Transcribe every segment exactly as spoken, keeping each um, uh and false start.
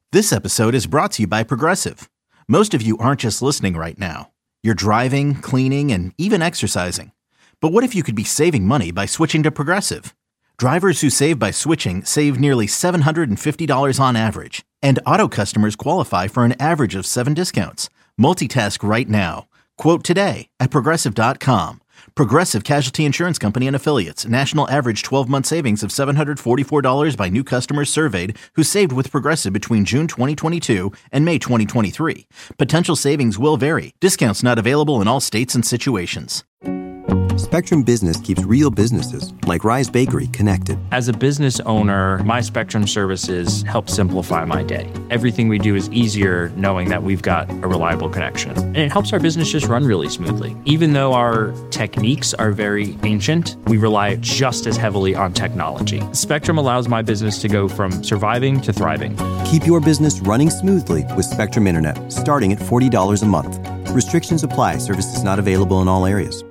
This episode is brought to you by Progressive. Most of you aren't just listening right now. You're driving, cleaning, and even exercising. But what if you could be saving money by switching to Progressive? Drivers who save by switching save nearly seven hundred fifty dollars on average. And auto customers qualify for an average of seven discounts. Multitask right now. Quote today at Progressive dot com. Progressive Casualty Insurance Company and Affiliates. National average twelve-month savings of seven hundred forty-four dollars by new customers surveyed who saved with Progressive between June twenty twenty-two and May twenty twenty-three. Potential savings will vary. Discounts not available in all states and situations. Spectrum Business keeps real businesses, like Rise Bakery, connected. As a business owner, my Spectrum services help simplify my day. Everything we do is easier knowing that we've got a reliable connection. And it helps our business just run really smoothly. Even though our techniques are very ancient, we rely just as heavily on technology. Spectrum allows my business to go from surviving to thriving. Keep your business running smoothly with Spectrum Internet, starting at forty dollars a month. Restrictions apply. Services not available in all areas.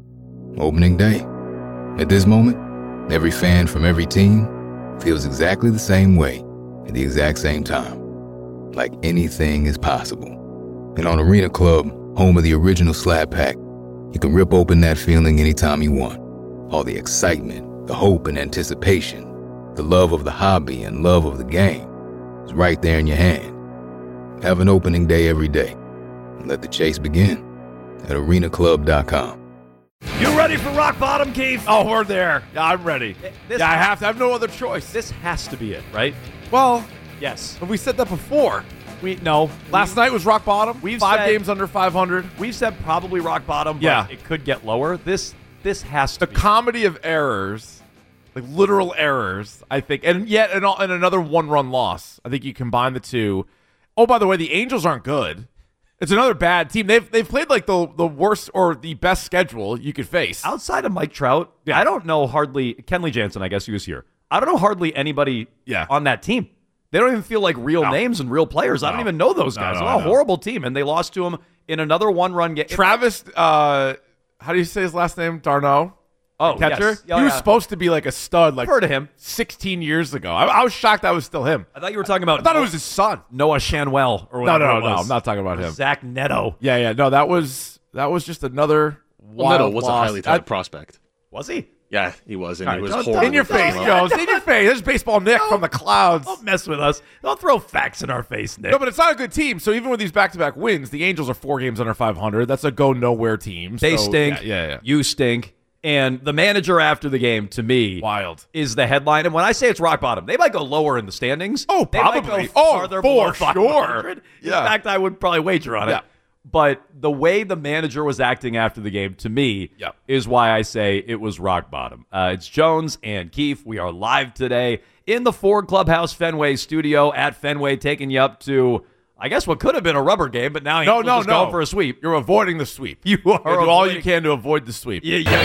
Opening day. At this moment, every fan from every team feels exactly the same way at the exact same time. Like anything is possible. And on Arena Club, home of the original Slab Pack, you can rip open that feeling anytime you want. All the excitement, the hope and anticipation, the love of the hobby and love of the game is right there in your hand. Have an opening day every day. And let the chase begin at arena club dot com. You ready for rock bottom, Keith? Oh, we're there. Yeah, I'm ready. This yeah, I have to. I have no other choice. This has to be it, right? Well, yes. But we said that before. We no. Last night was rock bottom. We've five said, games under five hundred. We've said probably rock bottom, but yeah. it could get lower. This this has to the be comedy of errors, like literal errors, I think, and yet and, and another one-run loss. I think you combine the two. Oh, by the way, the Angels aren't good. It's another bad team. They've they've played like the the worst or the best schedule you could face. Outside of Mike Trout, yeah. I don't know hardly Kenley Jansen, I guess he was here. I don't know hardly anybody yeah. on that team. They don't even feel like real no. names and real players. No. I don't even know those guys. No, no, They're a no. horrible team, and they lost to him in another one-run game. Travis, uh, how do you say his last name? D'Arnaud? Oh, catcher. Yes. Oh, he was yeah. supposed to be like a stud. Like I've heard of him sixteen years ago. I, I was shocked that was still him. I thought you were talking about. I thought Noah, it was his son, Noah Shanwell, or No, whatever. no, no, it no. was. I'm not talking about him. Zach Neto. Yeah, yeah. No, that was that was just another. Well, wild Neto was loss. a highly touted I, prospect. Was he? Yeah, he was, and All he right, was don't- horrible. in your face, Jones. In your face. There's baseball Nick from the clouds. Don't mess with us. Don't throw facts in our face, Nick. No, but it's not a good team. So even with these back-to-back wins, the Angels are four games under five hundred. That's a go-nowhere team. They so, stink. Yeah, yeah, yeah. You stink. And the manager after the game, to me, Wild. is the headline. And when I say it's rock bottom, they might go lower in the standings. Oh, They might probably. go Oh, farther for below sure. five hundred. Yeah. In fact, I would probably wager on Yeah. it. But the way the manager was acting after the game, to me, Yeah. is why I say it was rock bottom. Uh, it's Jones and Keefe. We are live today in the Ford Clubhouse Fenway studio at Fenway, taking you up to, I guess, what could have been a rubber game, but now No, you're no, just no. going for a sweep. You're avoiding the sweep. You are You do all you avoiding- can to avoid the sweep. You, you,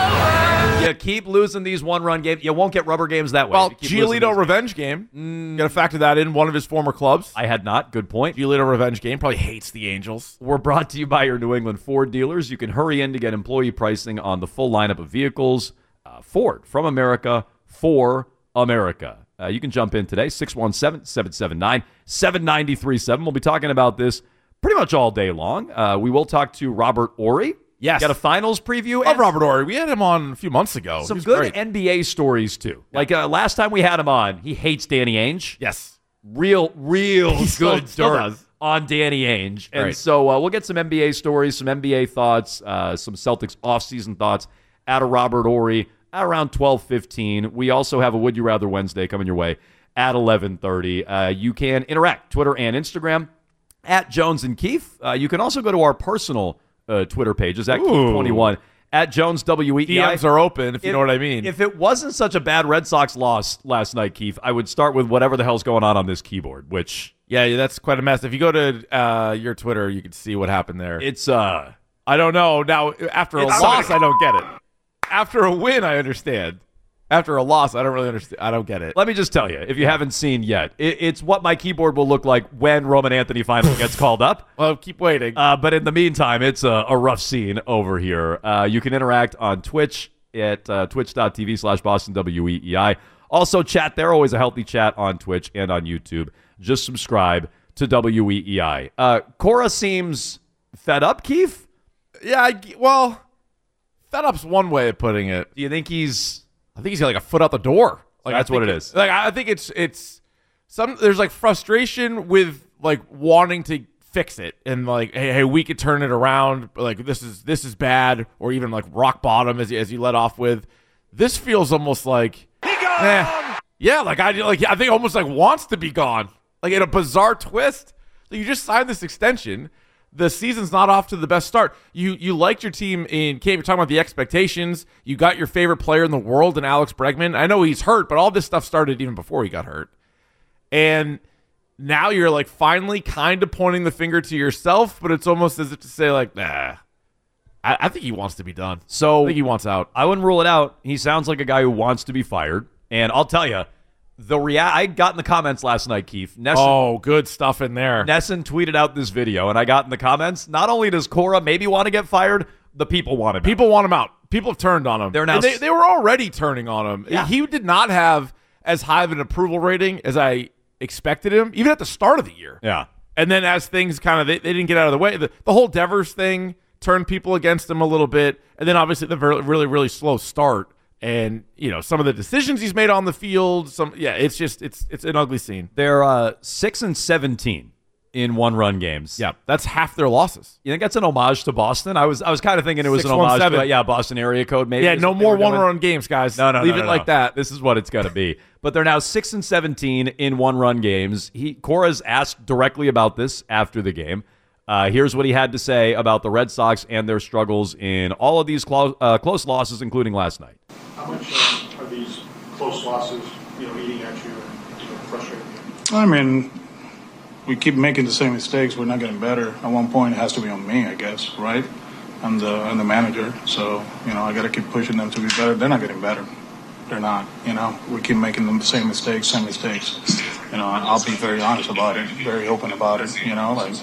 keep, you keep losing these one-run games. You won't get rubber games that way. Well, You keep losing Giolito these- revenge game. Mm. Got to factor that in. One of his former clubs. I had not. Good point. Giolito revenge game. Probably hates the Angels. We're brought to you by your New England Ford dealers. You can hurry in to get employee pricing on the full lineup of vehicles. Uh, Ford, from America, for America. Uh, you can jump in today, six one seven, seven seven nine, seven nine three seven. We'll be talking about this pretty much all day long. Uh, we will talk to Robert Horry. Yes. Got a finals preview. Love and Robert Horry. We had him on a few months ago. some He's good great. N B A stories, too. Like uh, last time we had him on, he hates Danny Ainge. Yes. Real, real He still- good still dirt does. on Danny Ainge. And Right. so uh, we'll get some N B A stories, some N B A thoughts, uh, some Celtics offseason thoughts out of Robert Horry at around twelve fifteen. We also have a Would You Rather Wednesday coming your way at eleven thirty. Uh, you can interact, Twitter and Instagram, at Jones and Keefe. Uh, you can also go to our personal uh, Twitter pages, at Keefe twenty-one, at Jones W E E I. D Ms are open, if you know what I mean. If it wasn't such a bad Red Sox loss last night, Keefe, I would start with whatever the hell's going on on this keyboard, which... Yeah, that's quite a mess. If you go to uh, your Twitter, you can see what happened there. It's, uh... I don't know. Now, after a It's loss, something- I don't get it. After a win, I understand. After a loss, I don't really understand. I don't get it. Let me just tell you, if you haven't seen yet, it, it's what my keyboard will look like when Roman Anthony finally gets called up. Well, keep waiting. Uh, but in the meantime, it's a, a rough scene over here. Uh, you can interact on Twitch at uh, twitch.tv slash Boston W E E I. Also, chat there. Always a healthy chat on Twitch and on YouTube. just subscribe to W E E I. Uh, Cora seems fed up, Keith? Yeah, I, well, fed up's one way of putting it. Do you think he's... I think he's got like a foot out the door. Like That's I think what it is. Like I think it's it's some there's like frustration with like wanting to fix it and like hey hey we could turn it around. Like this is this is bad, or even like rock bottom as as you let off with. This feels almost like he gone. Eh, yeah, like I like I think almost like wants to be gone. Like in a bizarre twist. Like you just signed this extension. The season's not off to the best start. You you liked your team in Cape. You're talking about the expectations. You got your favorite player in the world in Alex Bregman. I know he's hurt, but all this stuff started even before he got hurt. And now you're like finally kind of pointing the finger to yourself, but it's almost as if to say like, nah, I, I think he wants to be done. So I think he wants out. I wouldn't rule it out. He sounds like a guy who wants to be fired. And I'll tell you, the rea- I got in the comments last night, Keith. Nesson, oh, good stuff in there. Nesson tweeted out this video, and I got in the comments. Not only does Cora maybe want to get fired, the people want him. People want him out. People have turned on him. They're now And they, they were already turning on him. Yeah. He did not have as high of an approval rating as I expected him, even at the start of the year. Yeah. And then as things kind of, they, they didn't get out of the way, the, the whole Devers thing turned people against him a little bit. And then obviously the very, really, really slow start. And, you know, some of the decisions he's made on the field, some, yeah, it's just, it's it's an ugly scene. They're uh, six and seventeen in one-run games. Yeah, that's half their losses. You think that's an homage to Boston? I was I was kind of thinking it was six an one homage seven. to, yeah, Boston area code maybe. Yeah, is no what they more were doing. one-run games, guys. No, no, Leave no, it no, like no. that. This is what it's going to be. But they're now six and seventeen in one-run games. He Cora's asked directly about this after the game. Uh, here's what he had to say about the Red Sox and their struggles in all of these clo- uh, close losses, including last night. How much uh, are these close losses, you know, eating at you and, you know, frustrating you? I mean, we keep making the same mistakes. We're not getting better. At one point, it has to be on me, I guess, right? I'm the I'm the manager, so you know I got to keep pushing them to be better. They're not getting better. They're not. You know, we keep making the same mistakes, same mistakes. You know, I'll be very honest about it, very open about it. You know, like,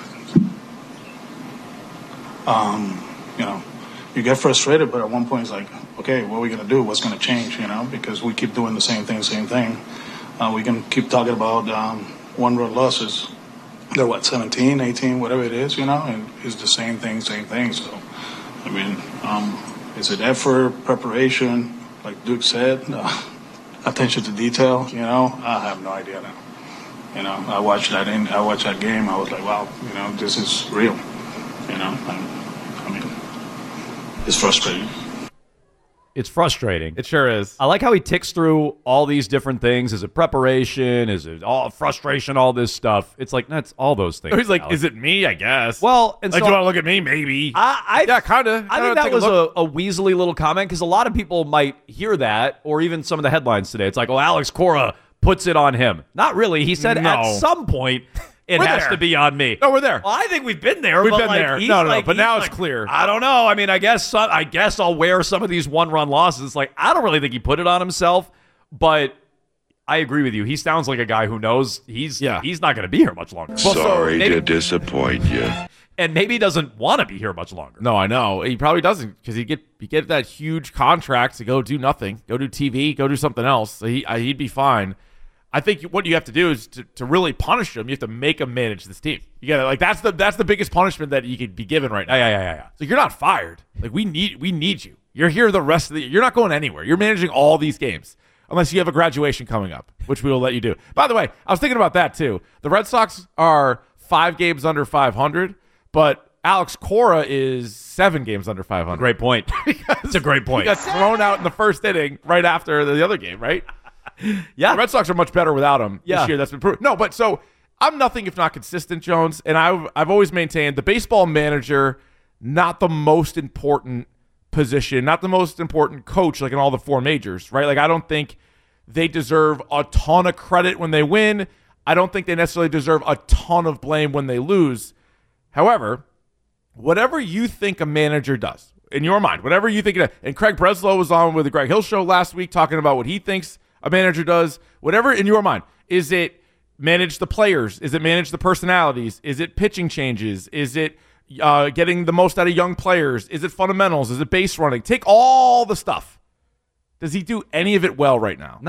um, you know, you get frustrated, but at one point it's like, okay, what are we gonna do? What's gonna change? You know, because we keep doing the same thing, same thing. Uh, we can keep talking about um, one-run losses. They're what, seventeen, eighteen, whatever it is, you know, and it's the same thing, same thing. So, I mean, um, is it effort, preparation, like Duke said, uh, attention to detail? You know, I have no idea now. You know, I watched that in, I watched that game. I was like, wow, you know, this is real. You know, I, I mean, it's frustrating. It's frustrating. It sure is. I like how he ticks through all these different things. Is it preparation? Is it all frustration? All this stuff. It's like that's all those things. He's like, Alex. is it me? I guess. Well, and like, so do you want to look at me? Maybe. I, I yeah, kind of. I think that was a, a Weasley little comment because a lot of people might hear that, or even some of the headlines today. It's like, oh, Alex Cora puts it on him. Not really. He said No. at some point it We're has there. to be on me. No, we're there. Well, I think we've been there. We've but been like, there. he's No, no, no, like- but he's now it's like, clear. I don't know. I mean, I guess some, I guess I'll wear some of these one-run losses. It's like I don't really think he put it on himself, but I agree with you. He sounds like a guy who knows he's Yeah. he's not going to be here much longer. Well, so Sorry maybe- to disappoint you. And maybe he doesn't want to be here much longer. No, I know. He probably doesn't because he get he get that huge contract to go do nothing, go do T V, go do something else. So he I, he'd be fine. I think what you have to do is to, to really punish him. You have to make him manage this team. You got to like that's the that's the biggest punishment that you could be given right now. Yeah, yeah, yeah, yeah. So you're not fired. Like we need we need you. You're here the rest of the. You're not going anywhere. You're managing all these games unless you have a graduation coming up, which we will let you do. By the way, I was thinking about that too. The Red Sox are five games under five hundred, but Alex Cora is seven games under five hundred. Great point. It's a great point. He got thrown out in the first inning right after the other game, right? Yeah. The Red Sox are much better without him Yeah. this year. That's been proven. No, but so I'm nothing if not consistent, Jones. And I've, I've always maintained the baseball manager, not the most important position, not the most important coach like in all the four majors, right? Like I don't think they deserve a ton of credit when they win. I don't think they necessarily deserve a ton of blame when they lose. However, whatever you think a manager does, in your mind, whatever you think, and Craig Breslow was on with the Greg Hill show last week talking about what he thinks a manager does, whatever in your mind, is it manage the players? Is it manage the personalities? Is it pitching changes? Is it uh, getting the most out of young players? Is it fundamentals? Is it base running? Take all the stuff. Does he do any of it well right now? No.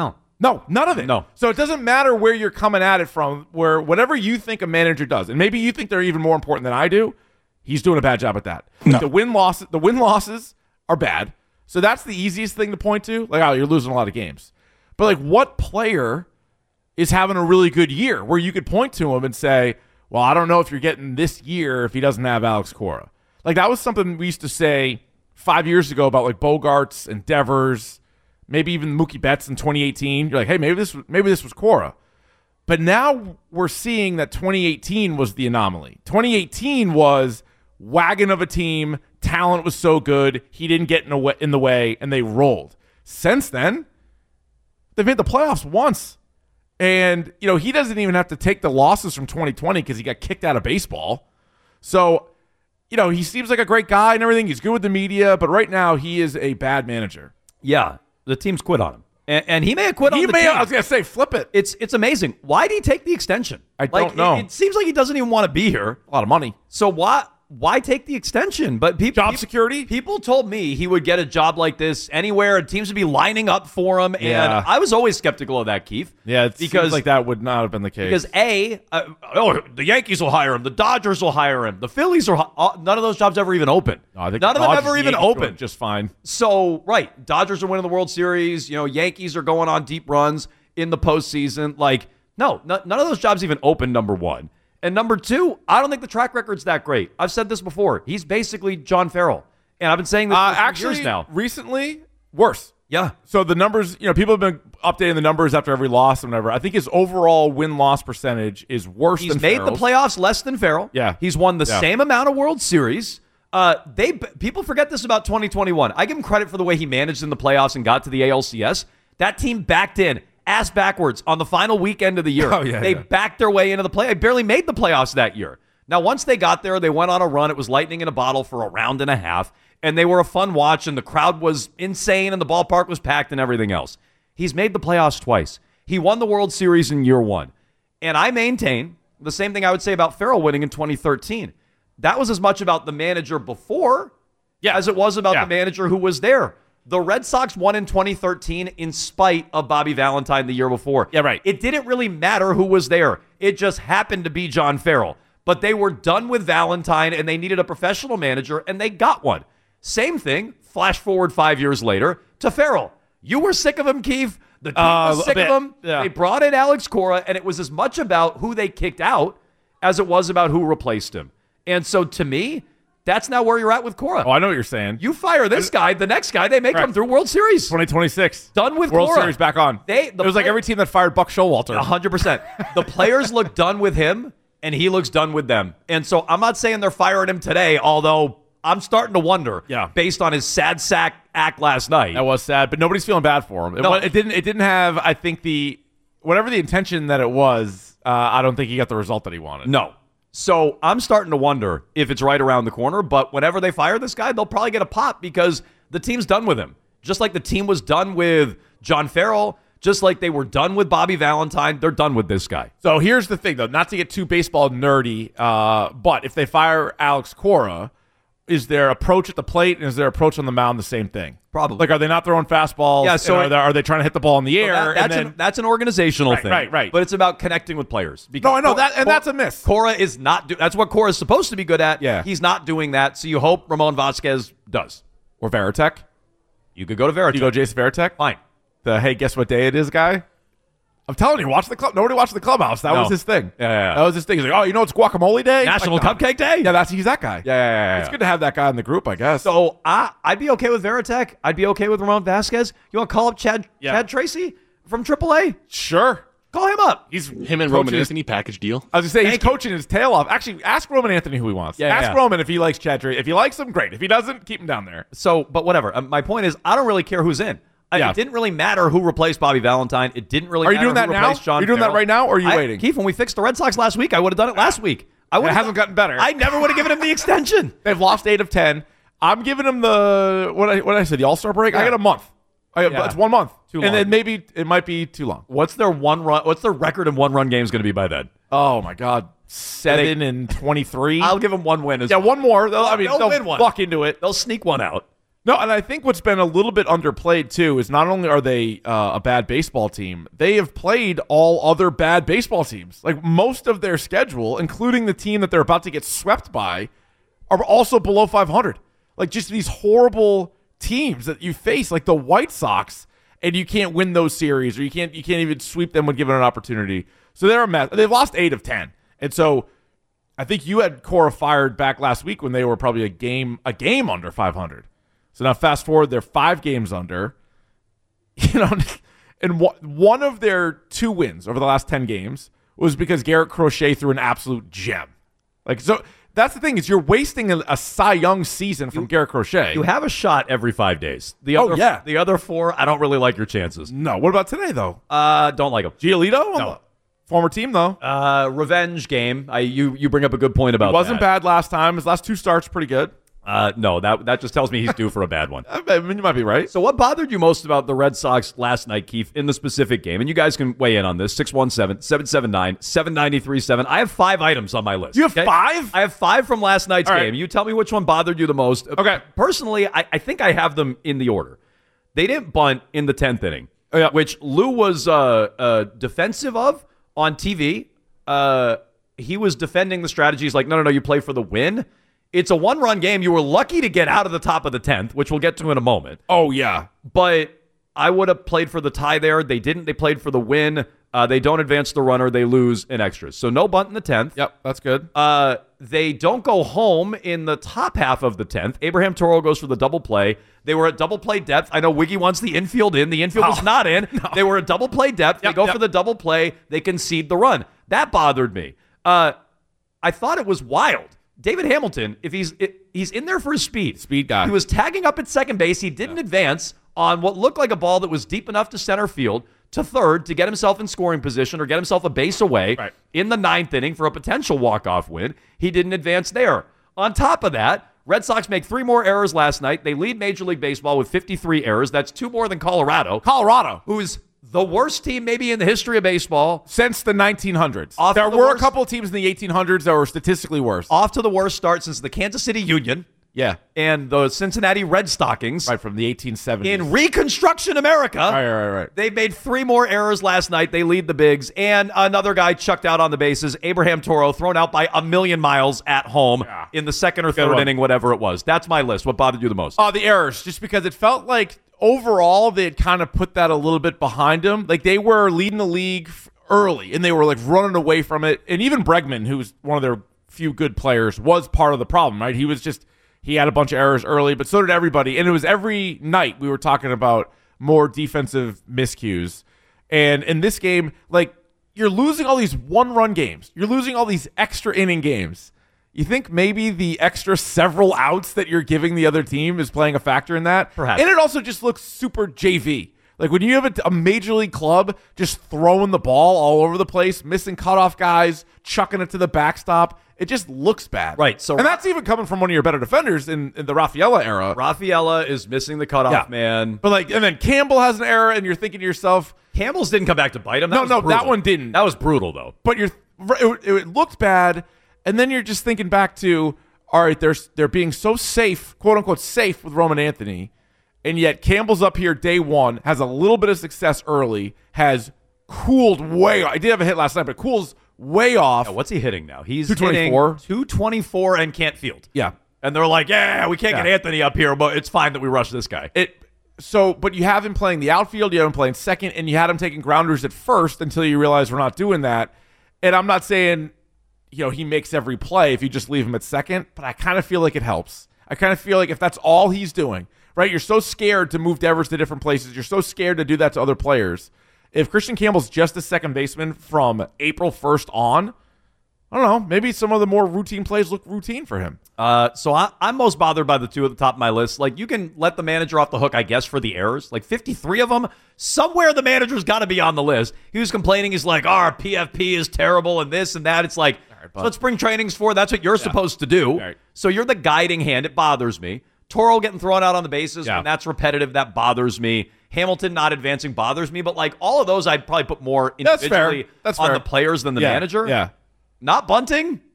No, none of it. No. So it doesn't matter where you're coming at it from, where whatever you think a manager does, and maybe you think they're even more important than I do, he's doing a bad job at that. No. The win loss, the win losses are bad. So that's the easiest thing to point to. Like, oh, you're losing a lot of games. But like, what player is having a really good year where you could point to him and say, well, I don't know if you're getting this year if he doesn't have Alex Cora. Like, that was something we used to say five years ago about like Bogarts and Devers, maybe even Mookie Betts in twenty eighteen. You're like, hey, maybe this maybe this was Cora. But now we're seeing that twenty eighteen was the anomaly. twenty eighteen was wagon of a team. Talent was so good, he didn't get in, a way, in the way, and they rolled. Since then, they've made the playoffs once. And, you know, he doesn't even have to take the losses from twenty twenty because he got kicked out of baseball. So, you know, he seems like a great guy and everything. He's good with the media, but right now he is a bad manager. Yeah, the team's quit on him. And, and he may have quit He on the may, team. I was going to say, flip it. It's it's amazing. Why did he take the extension? I like, don't know. It, it seems like he doesn't even want to be here. A lot of money. So why why take the extension? But people, Job peop- security? People told me he would get a job like this anywhere. Teams would be lining up for him. And Yeah. I was always skeptical of that, Keith. Yeah, it because seems like that would not have been the case. Because A, uh, oh, the Yankees will hire him. The Dodgers will hire him. The Phillies are uh, none of those jobs ever even open. No, I think none of the them Dodgers ever and even Yankees open. doing just fine. So, right, Dodgers are winning the World Series. You know, Yankees are going on deep runs in the postseason. Like, no, n- none of those jobs even open, number one. And number two, I don't think the track record's that great. I've said this before. He's basically John Farrell. And I've been saying this Uh, for actually, years now. recently, worse. Yeah. So the numbers, you know, people have been updating the numbers after every loss and whatever. I think his overall win-loss percentage is worse He's than made Farrell's. the playoffs less than Farrell. Yeah. He's won the Yeah. same amount of World Series. Uh, they people forget this about twenty twenty-one. I give him credit for the way he managed in the playoffs and got to the A L C S. That team backed in ass backwards on the final weekend of the year. Oh, yeah, they yeah. backed their way into the play. They barely made the playoffs that year. Now, once they got there, they went on a run. It was lightning in a bottle for a round and a half, and they were a fun watch, and the crowd was insane, and the ballpark was packed and everything else. He's made the playoffs twice. He won the World Series in year one. And I maintain the same thing I would say about Farrell winning in twenty thirteen. That was as much about the manager before Yeah. as it was about Yeah. the manager who was there. The Red Sox won in twenty thirteen in spite of Bobby Valentine the year before. Yeah, right. It didn't really matter who was there. It just happened to be John Farrell. But they were done with Valentine, and they needed a professional manager, and they got one. Same thing, flash forward five years later, to Farrell. You were sick of him, Keith. The team Uh, was a sick bit, of him. yeah. They brought in Alex Cora, and it was as much about who they kicked out as it was about who replaced him. And so, to me, that's now where you're at with Cora. Oh, I know what you're saying. You fire this guy, the next guy, they make Right. him through World Series. twenty twenty-six. Done with World Cora. Series back on. They- the it was like play- every team that fired Buck Showalter. one hundred percent. The players look done with him, and he looks done with them. And so I'm not saying they're firing him today, although I'm starting to wonder, Yeah. based on his sad sack act last night. That was sad, but nobody's feeling bad for him. It, No. wa- it didn't. It didn't have. I think the whatever the intention that it was. Uh, I don't think he got the result that he wanted. No. So I'm starting to wonder if it's right around the corner, but whenever they fire this guy, they'll probably get a pop because the team's done with him. Just like the team was done with John Farrell, just like they were done with Bobby Valentine, they're done with this guy. So here's the thing, though. Not to get too baseball nerdy, uh, but if they fire Alex Cora, is their approach at the plate and is their approach on the mound the same thing? Probably. Like, are they not throwing fastballs? Yeah, so And are, it- they, are they trying to hit the ball in the So air? that- and that's, then, an, that's an organizational Right, thing. right, right. But it's about connecting with players. Because No, I know Cor- that, and Cor- that's a miss. Cora is not do- that's what Cora is supposed to be good at. Yeah. He's not doing that, so you hope Ramon Vasquez does. Or Veritek? You could go to Veritek. You go Jason Veritek? Fine. The hey, guess what day it is guy? I'm telling you, watch the club. Nobody watched the clubhouse. That No. was his thing. Yeah, yeah, yeah. That was his thing. He's like, oh, you know, it's guacamole day, National Like, no. Cupcake Day? Yeah, that's he's that guy. Yeah, yeah, yeah, It's yeah. good to have that guy in the group, I guess. So I, I'd be okay with Veritek. I'd be okay with Ramon Vasquez. You want to call up Chad Yeah. Chad Tracy from triple A? sure. Call him up. He's Him and coaching Roman his- Anthony package deal. I was gonna say he's Thank you. coaching his tail off. Actually, ask Roman Anthony who he wants. Yeah, ask yeah. Roman if he likes Chad Tracy. If he likes him, great. If he doesn't, keep him down there. So, but whatever. Um, my point is, I don't really care who's in. I- Yeah. It didn't really matter who replaced Bobby Valentine. It didn't really Are you matter doing that who now? replaced John Are you doing that Farrell. right now, or are you I- waiting? Keith, when we fixed the Red Sox last week, I would have done it last week. I It would've- hasn't gotten better. I never would have given him the extension. They've lost eight of ten. I'm giving him the what I what did I say the All Star break. I Yeah. get a month. I got, Yeah. It's one month, Too and long. then maybe it might be too long. What's their one run? What's their record in one run games going to be by then? Oh my God, seven and twenty three. I'll give them one win. As Yeah, one more. They'll, I mean, They'll they'll win one. luck into it. They'll sneak one out. No, and I think what's been a little bit underplayed, too, is not only are they uh, a bad baseball team, they have played all other bad baseball teams. Like, most of their schedule, including the team that they're about to get swept by, are also below five hundred. Like, just these horrible teams that you face, like the White Sox, and you can't win those series, or you can't you can't even sweep them when given an opportunity. So they're a mess. They've lost eight of ten. And so I think you had Cora fired back last week when they were probably a game a game under five hundred. So now fast forward, they're five games under. You know, and one of their two wins over the last ten games was because Garrett Crochet threw an absolute gem. Like, so that's the thing, is you're wasting a, a Cy Young season from you, Garrett Crochet. You have a shot every five days. The other, oh, yeah. The other four, I don't really like your chances. No. What about today, though? Uh, don't like him. Giolito? No. Former team, though. Uh, revenge game. I you you bring up a good point about that. He wasn't that. bad last time. His last two starts pretty good. Uh, no, that that just tells me he's due for a bad one. I mean, you might be right. So what bothered you most about the Red Sox last night, Keith, in the specific game? And you guys can weigh in on this. six one seven, seven seven nine, seven nine three seven. I have five items on my list. You have okay? five? I have five from last night's All game. right. You tell me which one bothered you the most. Okay. Personally, I, I think I have them in the order. They didn't bunt in the tenth inning, oh, yeah. which Lou was uh, uh, defensive of on T V. Uh, he was defending the strategies like, no, no, no, you play for the win. It's a one-run game. You were lucky to get out of the top of the tenth, which we'll get to in a moment. Oh, yeah. But I would have played for the tie there. They didn't. They played for the win. Uh, they don't advance the runner. They lose in extras. So no bunt in the tenth. Yep, that's good. Uh, they don't go home in the top half of the tenth. Abraham Toro goes for the double play. They were at double play depth. I know Wiggy wants the infield in. The infield oh, was not in. No. They were at double play depth. Yep, they go yep. for the double play. They concede the run. That bothered me. Uh, I thought it was wild. David Hamilton, if he's it, he's in there for his speed. Speed guy. He was tagging up at second base. He didn't yeah. advance on what looked like a ball that was deep enough to center field to third to get himself in scoring position or get himself a base away right. in the ninth inning for a potential walk-off win. He didn't advance there. On top of that, Red Sox make three more errors last night. They lead Major League Baseball with fifty-three errors. That's two more than Colorado. Colorado. Who's the worst team maybe in the history of baseball. Since the nineteen hundreds. Off there the were worst, a couple of teams in the eighteen hundreds that were statistically worse. Off to the worst start since the Kansas City Union. Yeah. And the Cincinnati Red Stockings. Right, from the eighteen seventies. In Reconstruction America. Right, right, right. They made three more errors last night. They lead the Bigs. And another guy chucked out on the bases, Abraham Toro, thrown out by a million miles at home yeah. in the second or Good third one. inning, whatever it was. That's my list. What bothered you the most? Oh, the errors. Just because it felt like overall they had kind of put that a little bit behind them. Like they were leading the league early, and they were like running away from it. And even Bregman, who was one of their few good players, was part of the problem, right? He was just... He had a bunch of errors early, but so did everybody. And it was every night we were talking about more defensive miscues. And in this game, like, you're losing all these one-run games. You're losing all these extra inning games. You think maybe the extra several outs that you're giving the other team is playing a factor in that? Perhaps. And it also just looks super J V. Like, when you have a, a major league club just throwing the ball all over the place, missing cutoff guys, chucking it to the backstop, it just looks bad. Right. So, and that's even coming from one of your better defenders in, in the Rafaela era. Rafaela is missing the cutoff yeah. man. But, like, and then Campbell has an error, and you're thinking to yourself... Campbell's didn't come back to bite him. That no, was no, brutal. that one didn't. That was brutal, though. But you're it, it looked bad, and then you're just thinking back to, all right, they're, they're being so safe, quote-unquote safe with Roman Anthony, and yet Campbell's up here day one, has a little bit of success early, has cooled way off. I did have a hit last night, but cools way off. Yeah, what's he hitting now? He's two twenty-four. two twenty-four and can't field. Yeah. And they're like, yeah, we can't Yeah. get Anthony up here, but it's fine that we rush this guy. It so, but you have him playing the outfield, you have him playing second, and you had him taking grounders at first until you realize we're not doing that. And I'm not saying, you know, he makes every play if you just leave him at second, but I kind of feel like it helps. I kind of feel like if that's all he's doing, right? You're so scared to move Devers to different places. You're so scared to do that to other players. If Christian Campbell's just a second baseman from April first on, I don't know, maybe some of the more routine plays look routine for him. Uh, so I, I'm most bothered by the two at the top of my list. Like, you can let the manager off the hook, I guess, for the errors. Like, fifty-three of them, somewhere the manager's got to be on the list. He was complaining, he's like, oh, our P F P is terrible and this and that. It's like, right, that's what spring training's for. That's what you're yeah. supposed to do. Right. So you're the guiding hand. It bothers me. Toro getting thrown out on the bases, yeah. when that's repetitive, that bothers me. Hamilton not advancing bothers me. But, like, all of those I'd probably put more individually that's That's on fair. the players than the yeah. manager. Yeah. Not bunting.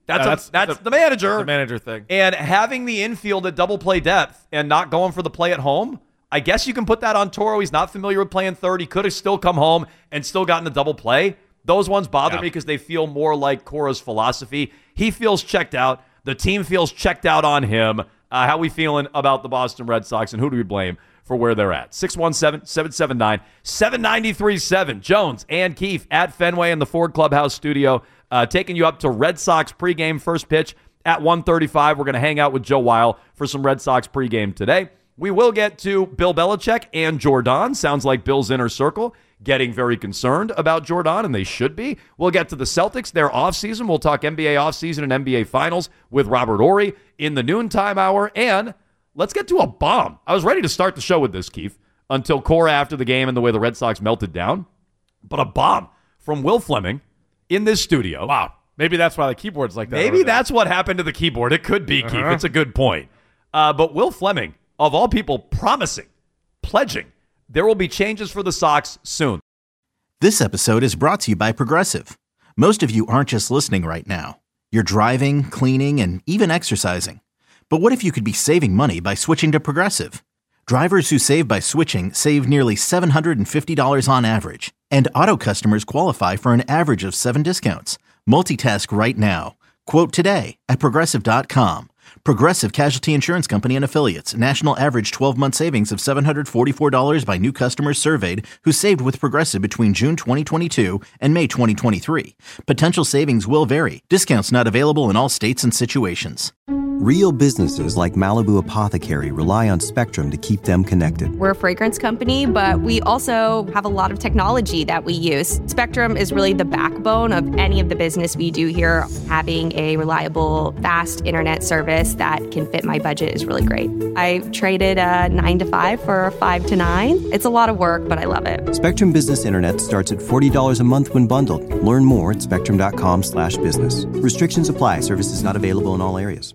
That's, Yeah, a, that's- that's, that's a- the manager. the manager thing. And having the infield at double play depth and not going for the play at home, I guess you can put that on Toro. He's not familiar with playing third. He could have still come home and still gotten the double play. Those ones bother Yeah. me because they feel more like Cora's philosophy. He feels checked out. The team feels checked out on him. Uh, how we feeling about the Boston Red Sox, and who do we blame for where they're at? six one seven, seven seven nine, seven nine three seven. Jones and Keefe at Fenway in the Ford Clubhouse studio, uh, taking you up to Red Sox pregame first pitch at one thirty-five. We're going to hang out with Joe Weil for some Red Sox pregame today. We will get to Bill Belichick and Jordan. Sounds like Bill's inner circle getting very concerned about Jordan, and they should be. We'll get to the Celtics, their offseason. We'll talk N B A offseason and N B A Finals with Robert Horry in the noontime hour. And let's get to a bomb. I was ready to start the show with this, Keith, until Cora after the game and the way the Red Sox melted down. But a bomb from Will Fleming in this studio. Wow. Maybe that's why the keyboard's like that. Maybe that's what happened to the keyboard. It could be, Keith. Uh-huh. It's a good point. Uh, but Will Fleming, of all people, promising, pledging, there will be changes for the Sox soon. This episode is brought to you by Progressive. Most of you aren't just listening right now. You're driving, cleaning, and even exercising. But what if you could be saving money by switching to Progressive? Drivers who save by switching save nearly seven hundred fifty dollars on average. And auto customers qualify for an average of seven discounts. Multitask right now. Quote today at Progressive dot com. Progressive Casualty Insurance Company and Affiliates. National average twelve-month savings of seven hundred forty-four dollars by new customers surveyed who saved with Progressive between June twenty twenty-two and May twenty twenty-three. Potential savings will vary. Discounts not available in all states and situations. Real businesses like Malibu Apothecary rely on Spectrum to keep them connected. We're a fragrance company, but we also have a lot of technology that we use. Spectrum is really the backbone of any of the business we do here. Having a reliable, fast internet service that can fit my budget is really great. I traded a nine to five for a five to nine. It's a lot of work, but I love it. Spectrum Business Internet starts at forty dollars a month when bundled. Learn more at spectrum.com slash business. Restrictions apply. Services not available in all areas.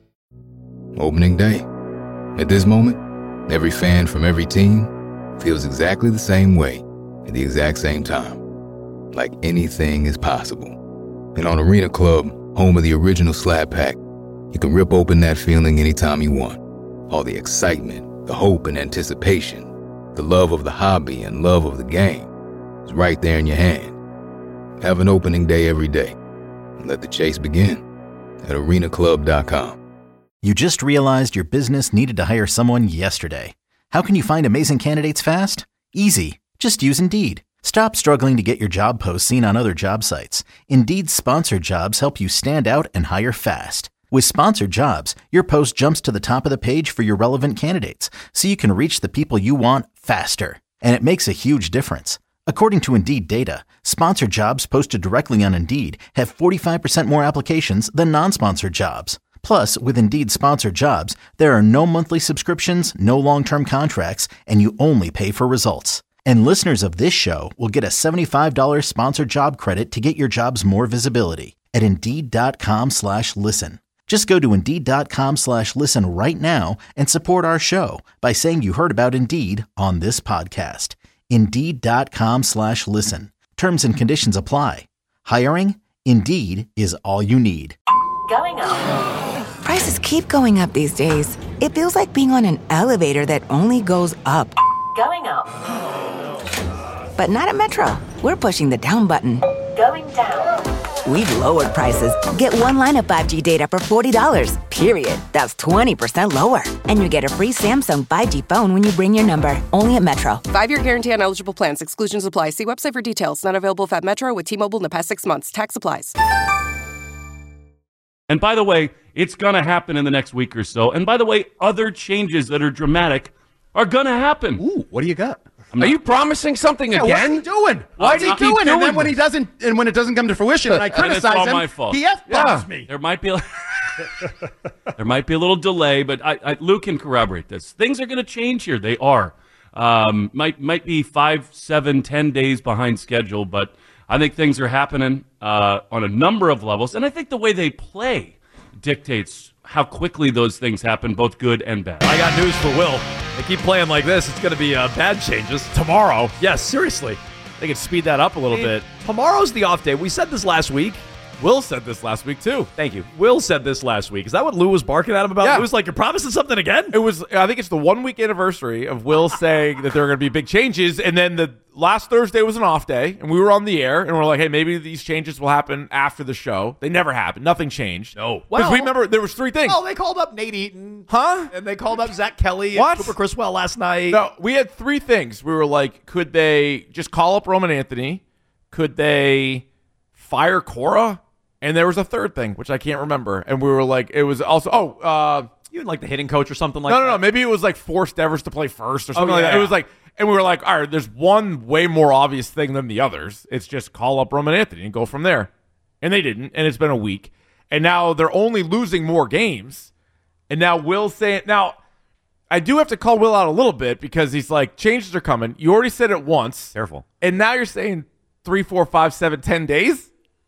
Opening day. At this moment, every fan from every team feels exactly the same way at the exact same time. Like anything is possible. And on Arena Club, home of the original Slab Pack, you can rip open that feeling anytime you want. All the excitement, the hope and anticipation, the love of the hobby and love of the game is right there in your hand. Have an opening day every day. And let the chase begin at arena club dot com. You just realized your business needed to hire someone yesterday. How can you find amazing candidates fast? Easy. Just use Indeed. Stop struggling to get your job posts seen on other job sites. Indeed's sponsored jobs help you stand out and hire fast. With sponsored jobs, your post jumps to the top of the page for your relevant candidates, so you can reach the people you want faster. And it makes a huge difference. According to Indeed data, sponsored jobs posted directly on Indeed have forty-five percent more applications than non-sponsored jobs. Plus, with Indeed sponsored jobs, there are no monthly subscriptions, no long-term contracts, and you only pay for results. And listeners of this show will get a seventy-five dollars sponsored job credit to get your jobs more visibility at Indeed.com slash listen. Just go to Indeed.com slash listen right now and support our show by saying you heard about Indeed on this podcast. Indeed.com slash listen. Terms and conditions apply. Hiring? Indeed is all you need. Going up. Prices keep going up these days. It feels like being on an elevator that only goes up. Going up. But not at Metro. We're pushing the down button. Going down. We've lowered prices. Get one line of five G data for forty dollars, period. That's twenty percent lower. And you get a free Samsung five G phone when you bring your number. Only at Metro. Five-year guarantee on eligible plans. Exclusions apply. See website for details. Not available at Metro with T-Mobile in the past six months. Tax applies. And by the way, it's going to happen in the next week or so. And by the way, other changes that are dramatic are going to happen. Ooh, what do you got? I'm Are not, you promising something yeah, again? What's he doing? What's he doing? doing? And then when he doesn't, and when it doesn't come to fruition, and I criticize and it's all him, my fault. he f-bombs yeah. me. There might be a there might be a little delay, but I, I, Luke can corroborate this. Things are going to change here. They are. Um, might might be five, seven, ten days behind schedule, but I think things are happening uh, on a number of levels, and I think the way they play dictates how quickly those things happen, both good and bad. I got news for Will. They keep playing like this, it's going to be uh, bad changes. Tomorrow. Yes, seriously. They could speed that up a little I mean, bit. Tomorrow's the off day. We said this last week. Will said this last week too. Thank you. Will said this last week. Is that what Lou was barking at him about? Yeah. Lou was like, you're promising something again? It was. I think it's the one week anniversary of Will saying that there are going to be big changes, and then the last Thursday was an off day, and we were on the air, and we're like, hey, maybe these changes will happen after the show. They never happened. Nothing changed. No. Because we remember there was three things. Oh, they called up Nate Eaton. Huh? And they called up Zach Kelly What? and Cooper Criswell last night. No, we had three things. We were like, could they just call up Roman Anthony? Could they fire Cora? And there was a third thing, which I can't remember. And we were like, it was also, oh, uh, you had like the hitting coach or something like no, that? no, no. Maybe it was like force Devers to play first or something Oh, like yeah. that. It was like, and we were like, all right, there's one way more obvious thing than the others. It's just call up Roman Anthony and go from there. And they didn't. And it's been a week. And now they're only losing more games. And now Will's saying, now, I do have to call Will out a little bit because he's like, changes are coming. You already said it once. Careful. And now you're saying three, four, five, seven, ten days?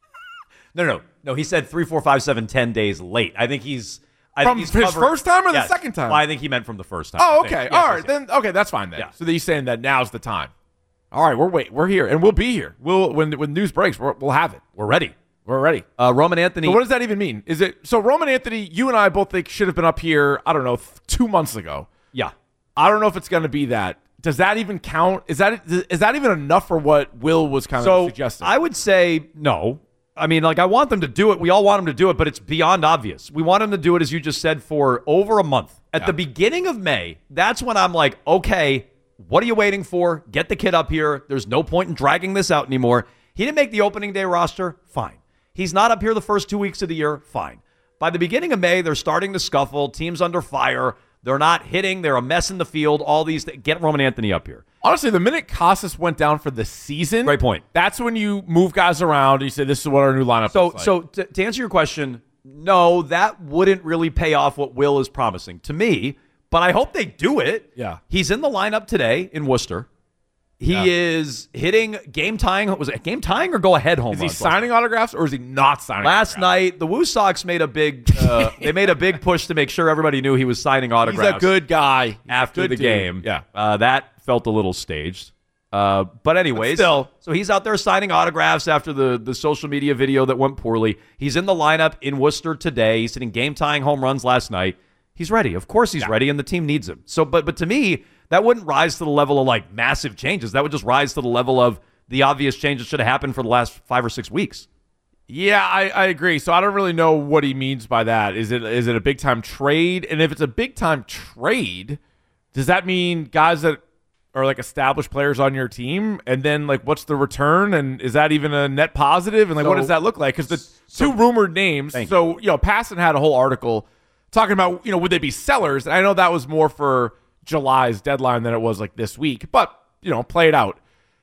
No, no, no. He said three, four, five, seven, ten days late. I think he's I From think he's his covered- first time or the Yes. second time? Well, I think he meant from the first time. Oh, I think. okay. Yes, All yes, right. yes. Then okay, that's fine then. Yeah. So he's saying that now's the time. All right, we're wait, we're here, and we'll be here. We'll when when news breaks, we're, we'll have it. We're ready. We're ready. Uh, Roman Anthony. So what does that even mean? Is it so? Roman Anthony, you and I both think should have been up here. I don't know, th- two months ago. Yeah. I don't know if it's going to be that. Does that even count? Is that is that even enough for what Will was kind so of suggesting? I would say no. I mean, like, I want them to do it. We all want them to do it, but it's beyond obvious. We want them to do it, as you just said, for over a month. At Yeah. the beginning of May, that's when I'm like, okay, what are you waiting for? Get the kid up here. There's no point in dragging this out anymore. He didn't make the opening day roster. Fine. He's not up here the first two weeks of the year. Fine. By the beginning of May, they're starting to scuffle. Team's under fire. They're not hitting. They're a mess in the field. All these th- Get Roman Anthony up here. Honestly, the minute Casas went down for the season, Great point. That's when you move guys around. You say, this is what our new lineup So, looks like. so to, to answer your question, no, that wouldn't really pay off what Will is promising to me, but I hope they do it. Yeah. He's in the lineup today in Worcester. He Yeah. is hitting game tying. Was it game tying or go ahead home Is he runs? signing autographs or is he not signing Last autographs? night, the Woo Sox made a big. Uh, they made a big push to make sure everybody knew he was signing He's autographs. a good guy. after Good the dude. game. Yeah. Uh, that felt a little staged. Uh, but anyways, But still. so he's out there signing autographs after the, the social media video that went poorly. He's in the lineup in Worcester today. He's hitting game-tying home runs last night. He's ready. Of course he's Yeah. ready, and the team needs him. So, but but to me, that wouldn't rise to the level of like massive changes. That would just rise to the level of the obvious changes should have happened for the last five or six weeks. Yeah, I, I agree. So I don't really know what he means by that. Is it is it a big time trade? And if it's a big time trade, does that mean guys that are like established players on your team? And then like what's the return? And is that even a net positive? And like what So- does that look like? Because the two rumored names. Thank So you know, Passan had a whole article talking about you know would they be sellers? And I know that was more for July's deadline than it was like this week. But you know, play it out.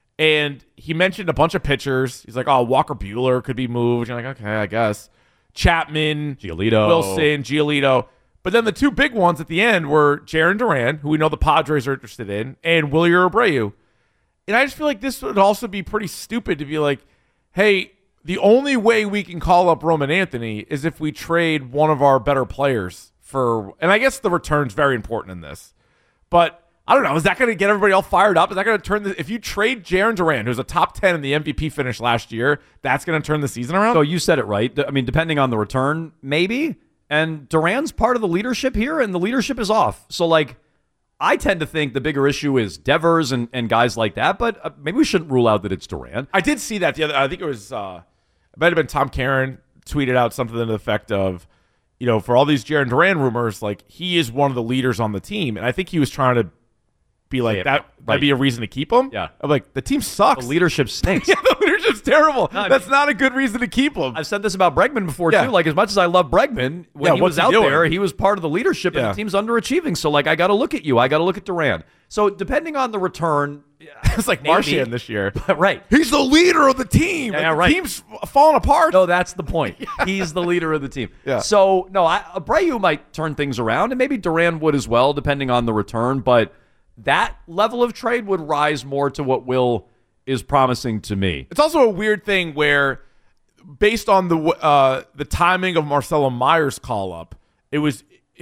And he mentioned a bunch of pitchers. He's like, oh, Walker Buehler could be moved. You're like, okay, I guess. Chapman, Giolito. Wilson, Giolito. But then the two big ones at the end were Jarren Duran, who we know the Padres are interested in, and Wilyer Abreu. And I just feel like this would also be pretty stupid to be like, hey, the only way we can call up Roman Anthony is if we trade one of our better players for – and I guess the return's very important in this. But – I don't know. Is that going to get everybody all fired up? Is that going to turn the – if you trade Jarren Duran, who's a top ten in the M V P finish last year, that's going to turn the season around? So you said it right. I mean, depending on the return, maybe. And Duran's part of the leadership here, and the leadership is off. So, like, I tend to think the bigger issue is Devers and, and guys like that, but uh, maybe we shouldn't rule out that it's Duran. I did see that the other – I think it was uh, – it might have been Tom Caron tweeted out something to the effect of, you know, for all these Jarren Duran rumors, like, he is one of the leaders on the team. And I think he was trying to be like, Yeah, that right. might be a reason to keep him. Yeah. I'm like, the team sucks. The leadership stinks. Yeah, the leadership's terrible. No, I That's mean- not a good reason to keep him. I've said this about Bregman before, Yeah. too. Like, as much as I love Bregman, when Yeah, he what's was he out doing? there, he was part of the leadership, and Yeah. the team's underachieving. So, like, I got to look at you. I got to look at Duran. So, depending on the return, It's like maybe. Marchand this year. right. He's the leader of the team. Yeah, Like, yeah, the right. team's falling apart. No, that's the point. He's the leader of the team. Yeah. So, no, I, Abreu might turn things around, and maybe Duran would as well, depending on the return. But that level of trade would rise more to what Will is promising to me. It's also a weird thing where, based on the uh, the timing of Marcelo Meyer's call up, it was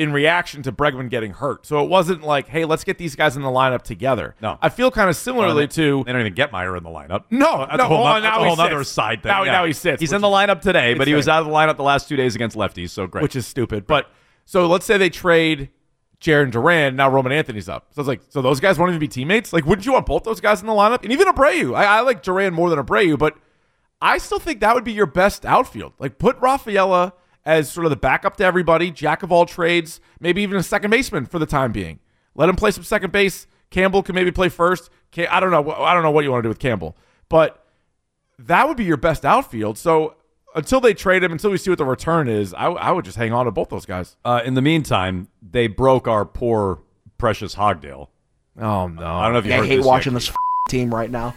in reaction to Bregman getting hurt. So it wasn't like, hey, let's get these guys in the lineup together. No. I feel kind of similarly to. They don't even get Meyer in the lineup. No, that's no, a whole, well, no, now that's a he whole other sits. side thing. Now, yeah. now he sits. He's in the lineup today, but he was insane. out of the lineup the last two days against lefties, so great. Which is stupid. But so let's say they trade Jaron Duran, now Roman Anthony's up. So it's like, so those guys won't even be teammates? Like, wouldn't you want both those guys in the lineup? And even Abreu. I, I like Duran more than Abreu, but I still think that would be your best outfield. Like, put Rafaela as sort of the backup to everybody, jack of all trades, maybe even a second baseman for the time being. Let him play some second base. Campbell can maybe play first. I don't know. I don't know what you want to do with Campbell, but that would be your best outfield. So until they trade him, until we see what the return is, I, I would just hang on to both those guys. Uh, in the meantime, they broke our poor, precious Hogdale. Oh, no. I don't know if you I heard hate this watching yet. this f- team right now.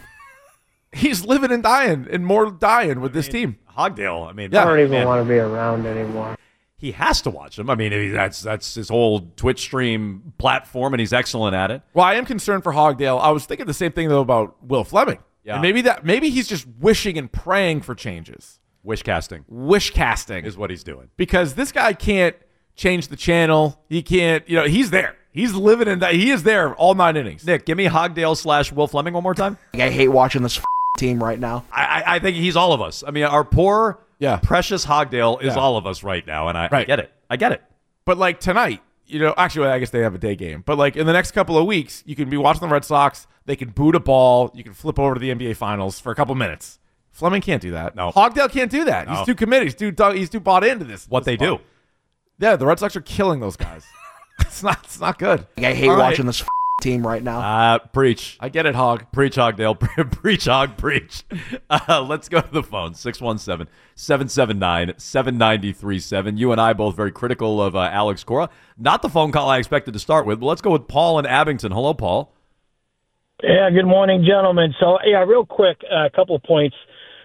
He's living and dying and more dying with this team. Hogdale, I mean, Yeah. I don't even man, want to be around anymore. he has to watch him. I mean, he- that's that's his whole Twitch stream platform, and he's excellent at it. Well, I am concerned for Hogdale. I was thinking the same thing, though, about Will Fleming. Yeah. And maybe that maybe he's just wishing and praying for changes. Wish casting Wish casting. is what he's doing. Because this guy can't change the channel. He can't, you know, he's there. He's living in that. He is there all nine innings. Nick, give me Hogdale slash Will Fleming one more time. I hate watching this f- team right now. I, I, I think he's all of us. I mean, our poor, Yeah. precious Hogdale is Yeah. all of us right now, and I, I Right. get it. I get it. But like tonight, you know, actually, I guess they have a day game. But like in the next couple of weeks, you can be watching the Red Sox. They can boot a ball. You can flip over to the N B A Finals for a couple minutes. Fleming can't do that. No. Hogdale can't do that. No. He's too committed. He's too, he's too bought into this. What this they fun. do. Yeah, the Red Sox are killing those guys. it's not. It's not good. I hate All right. watching this f- team right now. Uh, preach. I get it, Hog. Preach, Hogdale. Preach, Hog, preach. Uh, let's go to the phone. six one seven, seven seven nine, seven nine three seven. You and I both very critical of uh, Alex Cora. Not the phone call I expected to start with, but let's go with Paul in Abington. Hello, Paul. Yeah, good morning, gentlemen. So, yeah, real quick, a couple of points.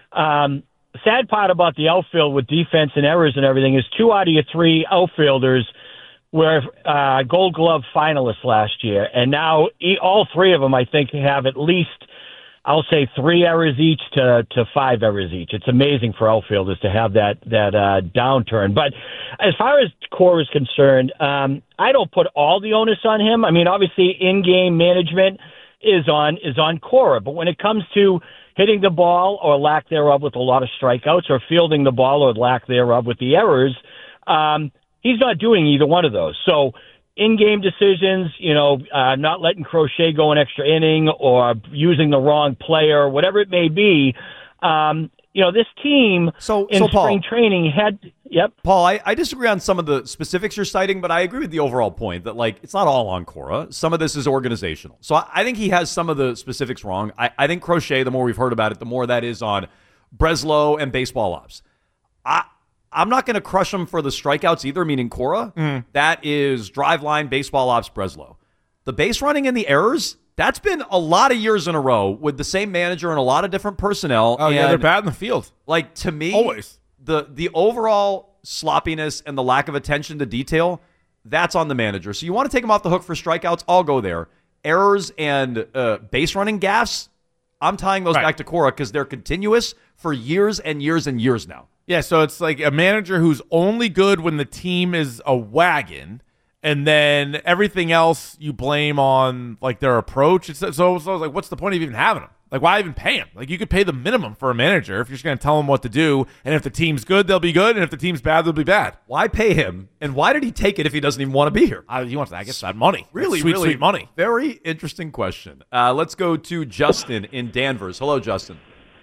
Um, sad part about the outfield with defense and errors and everything is two out of your three outfielders were uh, Gold Glove finalists last year, and now e- all three of them, I think, have at least, I'll say, three errors each to, to five errors each. It's amazing for outfielders to have that that uh, downturn. But as far as Cora is concerned, um, I don't put all the onus on him. I mean, obviously, in-game management is on is on Cora, but when it comes to hitting the ball or lack thereof with a lot of strikeouts, or fielding the ball or lack thereof with the errors, um, he's not doing either one of those. So in-game decisions, you know, uh, not letting Crochet go an extra inning or using the wrong player, whatever it may be, um, you know, this team so, in so Paul, spring training had – yep. Paul, I, I disagree on some of the specifics you're citing, but I agree with the overall point that, like, it's not all on Cora. Some of this is organizational. So I, I think he has some of the specifics wrong. I, I think Crochet, the more we've heard about it, the more that is on Breslow and baseball ops. I, I'm not going to crush him for the strikeouts either, meaning Cora. Mm. That is driveline, baseball ops, Breslow. The base running and the errors, that's been a lot of years in a row with the same manager and a lot of different personnel. Oh, yeah, and, they're bad in the field. Like, to me, Always. the the overall sloppiness and the lack of attention to detail, that's on the manager. So you want to take him off the hook for strikeouts, I'll go there. Errors and uh, base running gaffes, I'm tying those Right. back to Cora because they're continuous for years and years and years now. Yeah, so it's like a manager who's only good when the team is a wagon, and then everything else you blame on like their approach. It's, so, so I was like, what's the point of even having him? Like, why even pay him? Like, you could pay the minimum for a manager if you're just going to tell him what to do, and if the team's good, they'll be good, and if the team's bad, they'll be bad. Why pay him, and why did he take it if he doesn't even want to be here? Uh, he wants, I guess, that money. Really, sweet, really sweet money. Very interesting question. Uh, let's go to Justin in Danvers. Hello, Justin.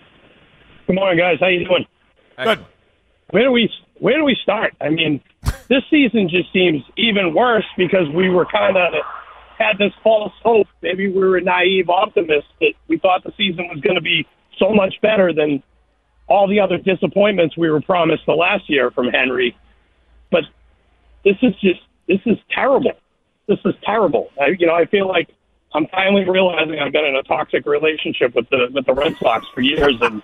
Good morning, guys. How you doing? Good. Where do we Where do we start? I mean, this season just seems even worse because we were kind of had this false hope. Maybe we were naive optimists that we thought the season was going to be so much better than all the other disappointments we were promised the last year from Henry. But this is just this is terrible. This is terrible. I, you know, I feel like I'm finally realizing I've been in a toxic relationship with the with the Red Sox for years, and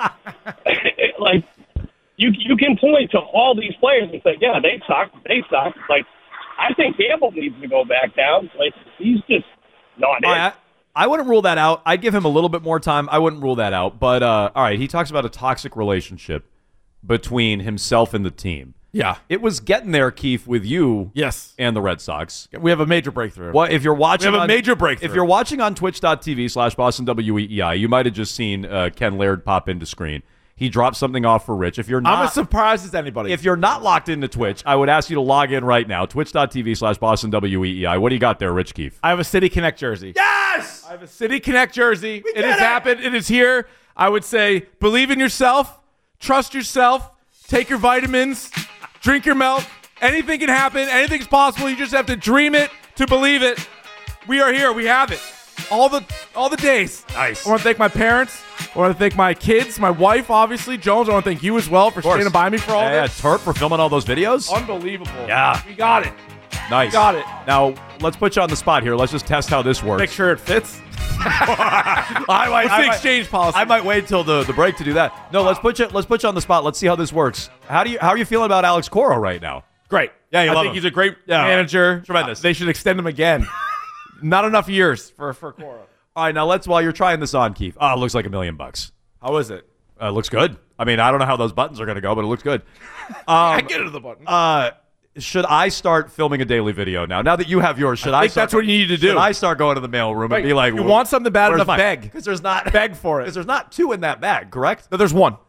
like. You you can point to all these players and say, yeah, they suck, they suck. Like, I think Campbell needs to go back down. Like, he's just not it. I, I wouldn't rule that out. I'd give him a little bit more time. I wouldn't rule that out. But, uh, all right, he talks about a toxic relationship between himself and the team. Yeah. It was getting there, Keith, with you yes. and the Red Sox. We have a major breakthrough. Well, if you're watching, we have a on, major breakthrough. If you're watching on twitch.tv slash Boston W E E I, you might have just seen uh, Ken Laird pop into screen. He dropped something off for Rich. If you're not, I'm as surprised as anybody. If you're not locked into Twitch, I would ask you to log in right now. Twitch.tv slash Boston W E E I. What do you got there, Rich Keefe? I have a City Connect jersey. Yes! I have a City Connect jersey. We it has it. happened. It is here. I would say believe in yourself. Trust yourself. Take your vitamins. Drink your milk. Anything can happen. Anything's possible. You just have to dream it to believe it. We are here. We have it. All the all the days. Nice. I want to thank my parents. I want to thank my kids, my wife, obviously. Jones, I want to thank you as well for standing by me for all yeah, this. Yeah, Turp for filming all those videos. Unbelievable. Yeah. We got it. Nice. We got it. Now, let's put you on the spot here. Let's just test how this works. Make sure it fits. I might, What's I the might, exchange policy? I might wait till the, the break to do that. No, let's put you let's put you on the spot. Let's see how this works. How do you how are you feeling about Alex Cora right now? Great. Yeah, you I love think him. he's a great Yeah. manager. Tremendous. Uh, they should extend him again. Not enough years for for Cora. All right, now let's while you're trying this on, Keith. Oh, it looks like a million bucks. How is it? Uh, it looks good. I mean, I don't know how those buttons are going to go, but it looks good. Um, I get it to the button. Uh, should I start filming a daily video now? Now that you have yours, should I, I think start, that's what you need to do. Should I start going to the mailroom Right. and be like, you want something bad where's enough, my-" beg. Because there's not Beg for it. Because there's not two in that bag, correct? No, there's one.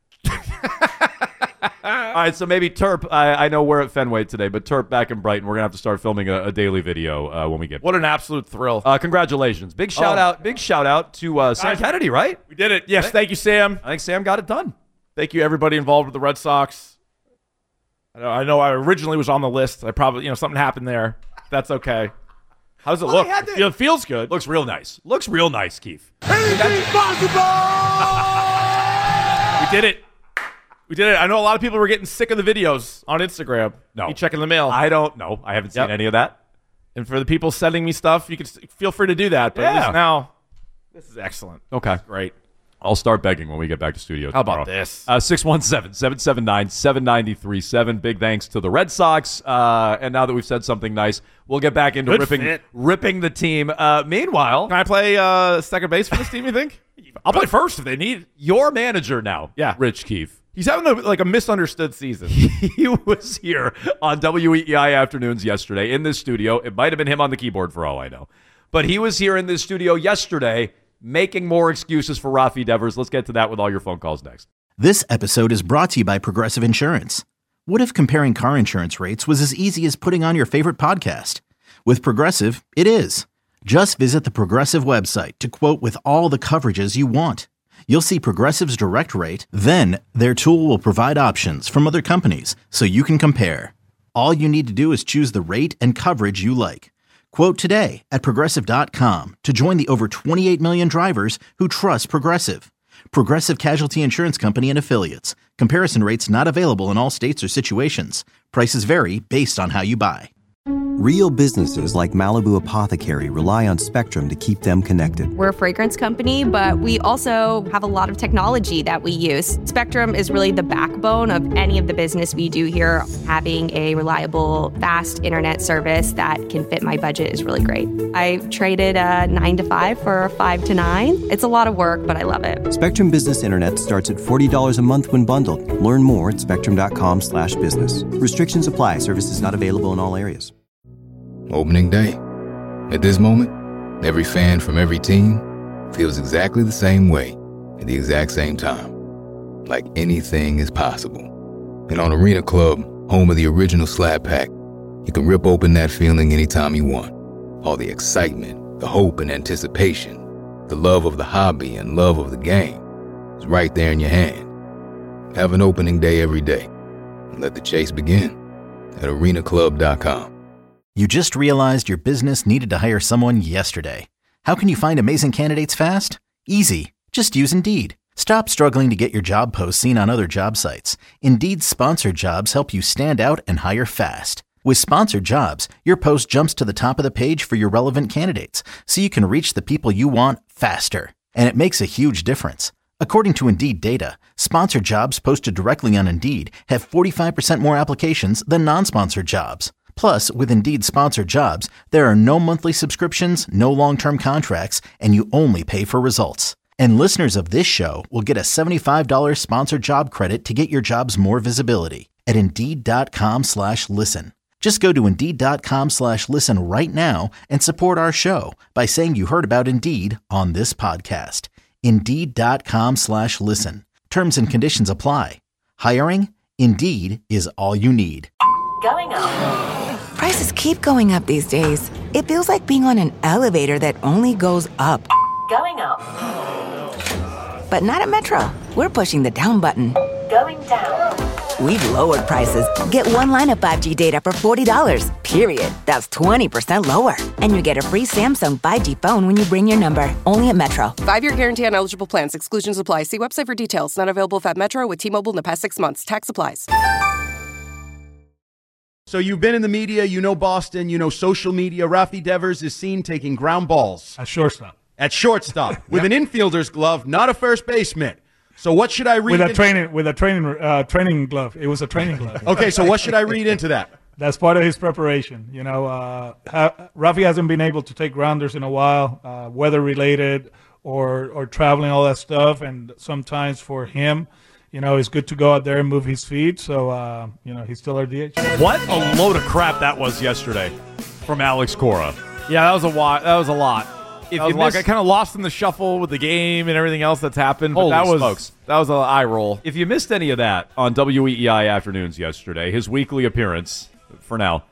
All right, so maybe Turp. I, I know we're at Fenway today, but Turp back in Brighton, we're gonna have to start filming a, a daily video uh, when we get. What an absolute thrill! Uh, congratulations! Big shout Oh. out! Big shout out to uh, Sam Guys, Kennedy, right? We did it. Yes, thank you, Sam. I think Sam got it done. Thank you, everybody involved with the Red Sox. I know I, know I originally was on the list. I probably, you know, something happened there. That's okay. How does it Well, look? I had to- It feel- feels good. Looks real nice. Looks real nice, Keith. We did it. We did it. I know a lot of people were getting sick of the videos on Instagram. No. You checking the mail. I don't know. I haven't seen Yep. any of that. And for the people sending me stuff, you can s- feel free to do that. But at Yeah. least now, this is excellent. Okay. Great. I'll start begging when we get back to studio How about tomorrow. this? Uh, six one seven, seven seven nine, seven nine three seven. Big thanks to the Red Sox. Uh, and now that we've said something nice, we'll get back into Good ripping fit. ripping the team. Uh, meanwhile, Can I play uh, second base for this team, you think? I'll play first if they need. your manager now, Yeah. Rich Keefe. He's having a, like a misunderstood season. He was here on W E E I Afternoons yesterday in this studio. It might have been him on the keyboard for all I know. But he was here in this studio yesterday making more excuses for Rafi Devers. Let's get to that with all your phone calls next. This episode is brought to you by Progressive Insurance. What if comparing car insurance rates was as easy as putting on your favorite podcast? With Progressive, it is. Just visit the Progressive website to quote with all the coverages you want. You'll see Progressive's direct rate, then their tool will provide options from other companies so you can compare. All you need to do is choose the rate and coverage you like. Quote today at Progressive dot com to join the over twenty-eight million drivers who trust Progressive. Progressive Casualty Insurance Company and Affiliates. Comparison rates not available in all states or situations. Prices vary based on how you buy. Real businesses like Malibu Apothecary rely on Spectrum to keep them connected. We're a fragrance company, but we also have a lot of technology that we use. Spectrum is really the backbone of any of the business we do here. Having a reliable, fast internet service that can fit my budget is really great. I traded a nine to five for a five to nine. It's a lot of work, but I love it. Spectrum Business Internet starts at forty dollars a month when bundled. Learn more at spectrum.com slash business. Restrictions apply. Services not available in all areas. Opening day. At this moment, every fan from every team feels exactly the same way at the exact same time. Like anything is possible. And on Arena Club, home of the original Slab Pack, you can rip open that feeling anytime you want. All the excitement, the hope and anticipation, the love of the hobby and love of the game is right there in your hand. Have an opening day every day. And let the chase begin at arena club dot com. You just realized your business needed to hire someone yesterday. How can you find amazing candidates fast? Easy. Just use Indeed. Stop struggling to get your job posts seen on other job sites. Indeed's sponsored jobs help you stand out and hire fast. With sponsored jobs, your post jumps to the top of the page for your relevant candidates, so you can reach the people you want faster. And it makes a huge difference. According to Indeed data, sponsored jobs posted directly on Indeed have forty-five percent more applications than non-sponsored jobs. Plus, with Indeed sponsored jobs, there are no monthly subscriptions, no long-term contracts, and you only pay for results. And listeners of this show will get a seventy-five dollars sponsored job credit to get your jobs more visibility. at Indeed.com slash listen. Just go to Indeed.com slash listen right now and support our show by saying you heard about Indeed on this podcast. Indeed.com slash listen. Terms and conditions apply. Hiring? Indeed is all you need. Going up. Prices keep going up these days. It feels like being on an elevator that only goes up. Going up. But not at Metro. We're pushing the down button. Going down. We've lowered prices. Get one line of five G data for forty dollars, period. That's twenty percent lower. And you get a free Samsung five G phone when you bring your number. Only at Metro. Five-year guarantee on eligible plans. Exclusions apply. See website for details. Not available if at Metro with T-Mobile in the past six months. Tax applies. So you've been in the media, you know Boston, you know social media. Rafi Devers is seen taking ground balls. At shortstop. At shortstop. With an infielder's glove, not a first baseman. So what should I read? With a into- training with a training uh, training glove. It was a training glove. Okay, so what should I read into that? That's part of his preparation. You know, uh, ha- Rafi hasn't been able to take grounders in a while, uh, weather related or or traveling, all that stuff. And sometimes for him, you know, it's good to go out there and move his feet. So, uh, you know, he's still our D H. What a load of crap that was yesterday from Alex Cora. Yeah, that was a lot. That was a lot. If That was you a lot. miss- I kind of lost in the shuffle with the game and everything else that's happened. But Holy that was smokes. that was an eye roll. If you missed any of that on W E E I Afternoons yesterday, his weekly appearance for now,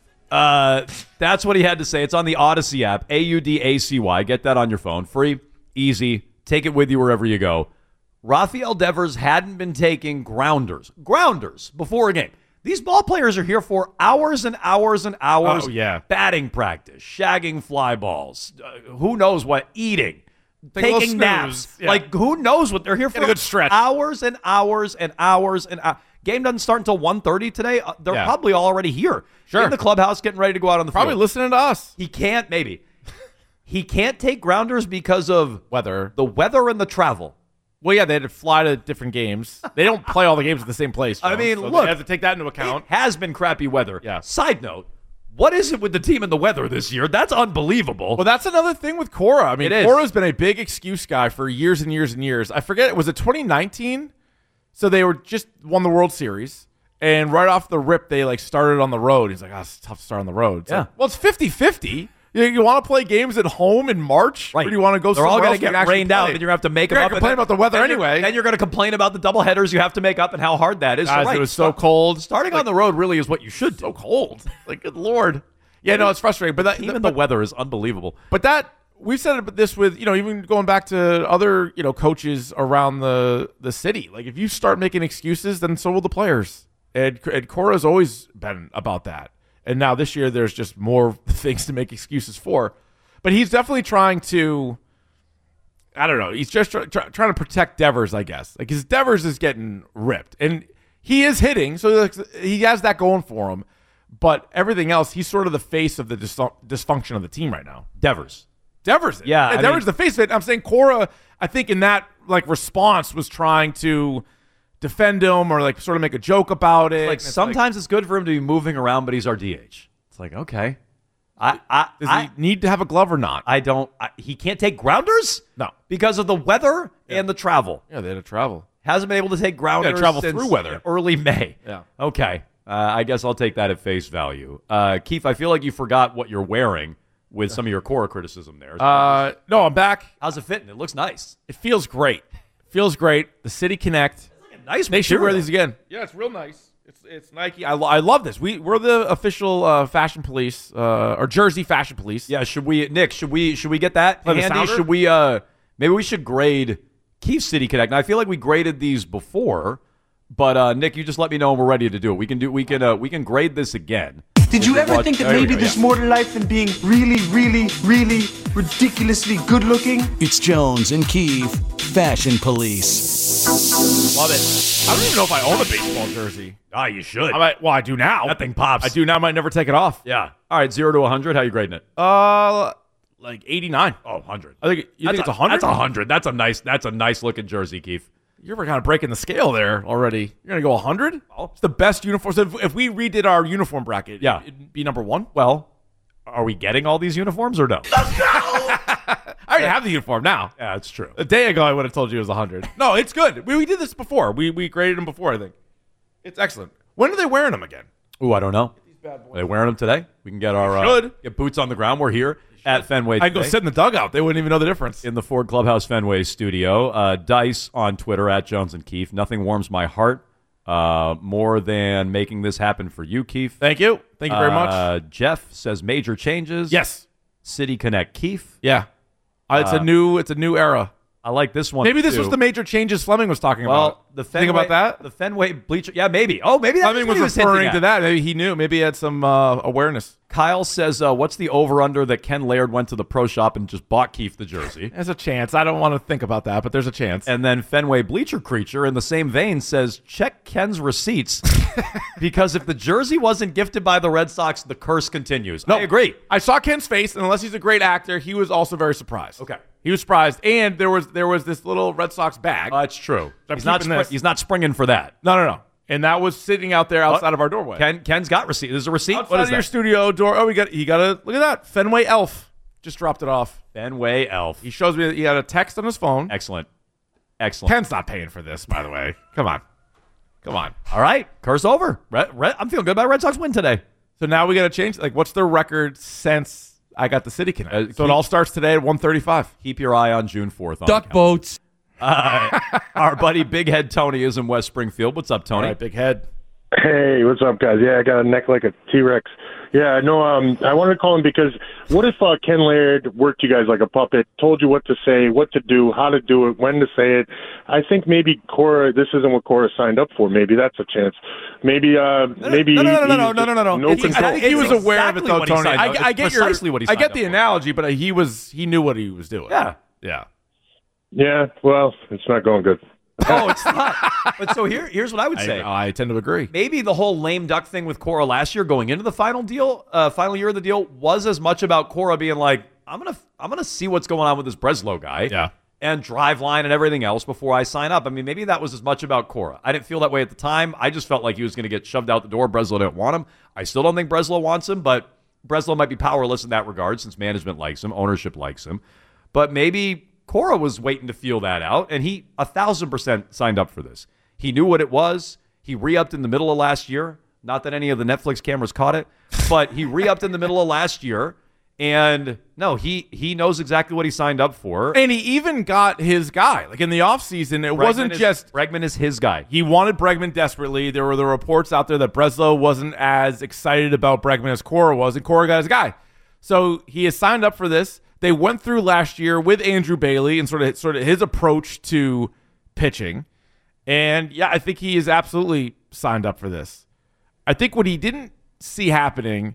uh, that's what he had to say. It's on the Odyssey app, A U D A C Y. Get that on your phone. Free, easy. Take it with you wherever you go. Rafael Devers hadn't been taking grounders. Grounders before a game. These ball players are here for hours and hours and hours. Oh, yeah. Batting practice, shagging fly balls, uh, who knows what, eating, Take a little taking snooze. naps. Yeah. Like, who knows what they're here for? Get a good stretch. Hours and hours and hours and hours. Game doesn't start until one thirty today. Uh, they're Yeah. probably already here. Sure. In the clubhouse, getting ready to go out on the Probably field. listening to us. He can't, maybe. He can't take grounders because of Weather. the weather and the travel. Well, yeah, they had to fly to different games. They don't play all the games at the same place. I Jones, mean, so look. they have to take that into account. It has been crappy weather. Yeah. Side note, what is it with the team and the weather this year? That's unbelievable. Well, that's another thing with Cora. I mean, It is. Cora's been a big excuse guy for years and years and years. I forget, was it twenty nineteen? So they were just won the World Series, and right off the rip, they like started on the road. He's like, oh, it's tough to start on the road. It's Yeah. like, well, it's fifty-fifty. You, you want to play games at home in March? Right. Or do you want to go They're all somewhere going else to where you get can actually rained out, play? and you're going to have to make You're them gonna up. complain and then- about the weather then you're- anyway. Then you're going to complain about the double headers you have to make up and how hard that is. So, Guys, right, it was so start- cold. Starting on the road really is what you should do. So cold. Like, good Lord. Yeah, no, it's frustrating. But that, Even but, the weather is unbelievable. But that we've said this with, you know, even going back to other, you know, coaches around the the city. Like, if you start making excuses, then so will the players. And, and Cora's always been about that. And now this year, there's just more things to make excuses for. But he's definitely trying to, I don't know, he's just try, try, trying to protect Devers, I guess. Like, his Devers is getting ripped. And he is hitting, so like, he has that going for him. But everything else, he's sort of the face of the dis- dysfunction of the team right now. Devers. Devers. is. Yeah, I Devers mean- the face of it. I'm saying Cora, I think in that like response was trying to defend him or like sort of make a joke about it. Like, It's sometimes it's good for him to be moving around, but he's our D H. It's like, okay. I, I, does I, he need to have a glove or not? I don't. I, he can't take grounders? No. Because of the weather and the travel. Yeah, they had to travel. Hasn't been able to take grounders travel since through weather. early May. Yeah. Okay. Uh, I guess I'll take that at face value. Uh, Keith, I feel like you forgot what you're wearing with some of your Cora criticism there. Uh, no, I'm back. How's it fitting? It looks nice. It feels great. It feels great. The City Connect. Nice They should wear material. these again. Yeah, it's real nice. It's it's Nike. I, lo- I love this. We we're the official uh, fashion police uh, or Jersey fashion police. Yeah, should we, Nick? Should we should we get that Play the handy? sounder? Should we? Uh, maybe we should grade Keith City Connect. Now, I feel like we graded these before, but uh, Nick, you just let me know when we're ready to do it. We can do. We can. Uh, we can grade this again. Did you ever Watch- think that there we maybe go, there's yeah. more to life than being really, really, really ridiculously good looking? It's Jones and Keith, Fashion Police. Love it. I don't even know if I own a baseball jersey. Ah, you should. I might, well, I do now. That thing pops. I do now. I might never take it off. Yeah. All right, zero to one hundred. How you grading it? Uh, like eighty-nine. Oh, one hundred. I think you That's think a, it's one hundred. That's one hundred. That's a nice. That's a nice looking jersey, Keith. You're kind of breaking the scale there already. You're gonna go one hundred. It's the best uniform. So if, if we redid our uniform bracket, Yeah. it'd be number one. Well, are we getting all these uniforms or no? I already have the uniform now. Yeah, it's true. A day ago, I would have told you it was one hundred. No, it's good. We, we did this before. We we graded them before. I think it's excellent. When are they wearing them again? Ooh, I don't know. Are they wearing them today? We can get our uh, Should. get boots on the ground. We're here at Fenway I go today. sit in the dugout. They wouldn't even know the difference. In the Ford Clubhouse Fenway studio. Uh, Dice on Twitter at Jones and Keefe. Nothing warms my heart uh, more than making this happen for you, Keefe. Thank you. Thank you very much. Uh, Jeff says major changes. Yes. City Connect Keefe. Yeah. Uh, it's Uh, a new it's a new era. I like this one. Maybe this too. was the major changes Fleming was talking Well, about. the Think Fenway, about that? The Fenway bleacher. Yeah, maybe. Oh, maybe that's Fleming what was he was referring hinting to at. that. Maybe he knew. Maybe he had some uh, awareness. Kyle says, uh, what's the over-under that Ken Laird went to the pro shop and just bought Keefe the jersey? There's a chance. I don't want to think about that, but there's a chance. And then Fenway Bleacher Creature, in the same vein, says, check Ken's receipts because if the jersey wasn't gifted by the Red Sox, the curse continues. No, I agree. I saw Ken's face, and unless he's a great actor, he was also very surprised. Okay. He was surprised, and there was there was this little Red Sox bag. Uh, that's true. I'm He's not, keeping spr- this. he's not springing for that. No, no, no. And that was sitting out there outside of our doorway. Ken, Ken's got receipt. There's a receipt. Outside What is of your that? studio door. Oh, we got he got a look at that Fenway Elf just dropped it off. Fenway Elf. He shows me that he had a text on his phone. Excellent. Excellent. Ken's not paying for this, by the way. Come on, come on. All right. Curse over. Red, Red, I'm feeling good about Red Sox win today. So now we got to change. Like, what's their record since I got the City Connect? Uh, so keep- it all starts today at one thirty-five. Keep your eye on June fourth. On Duck the calendar. boats. Uh, our buddy Big Head Tony is in West Springfield. What's up, Tony? All right, big head. Hey, what's up, guys? Yeah, I got a neck like a T-Rex. Yeah, no, um, I wanted to call him because what if uh, Ken Laird worked you guys like a puppet, told you what to say, what to do, how to do it, when to say it? I think maybe Cora, this isn't what Cora signed up for. Maybe that's a chance. Maybe, uh, maybe No, no, no, he- no, no, he's no, no, no, no. no It's- control. I think he was It's aware of it, exactly though, what he Tony. signed I, up- I it's get your, precisely what he I signed get up the for. analogy, but he was, he knew what he was doing. Yeah. Yeah. Yeah, well, it's not going good. Oh, it's not. But so here, here's what I would say. I, I tend to agree. Maybe the whole lame duck thing with Cora last year, going into the final deal, uh, final year of the deal, was as much about Cora being like, I'm gonna, I'm gonna see what's going on with this Breslow guy, Yeah. and drive line and everything else before I sign up. I mean, maybe that was as much about Cora. I didn't feel that way at the time. I just felt like he was going to get shoved out the door. Breslow didn't want him. I still don't think Breslow wants him, but Breslow might be powerless in that regard since management likes him, ownership likes him. But maybe Cora was waiting to feel that out, and he a thousand percent signed up for this. He knew what it was. He re-upped in the middle of last year. Not that any of the Netflix cameras caught it, but he re-upped in the middle of last year. And no, he he knows exactly what he signed up for. And he even got his guy. Like in the offseason, it Bregman wasn't is- just Bregman is his guy. he wanted Bregman desperately. There were the reports out there that Breslow wasn't as excited about Bregman as Cora was, and Cora got his guy. So he has signed up for this. They went through last year with Andrew Bailey and sort of sort of his approach to pitching. And yeah, I think he is absolutely signed up for this. I think what he didn't see happening,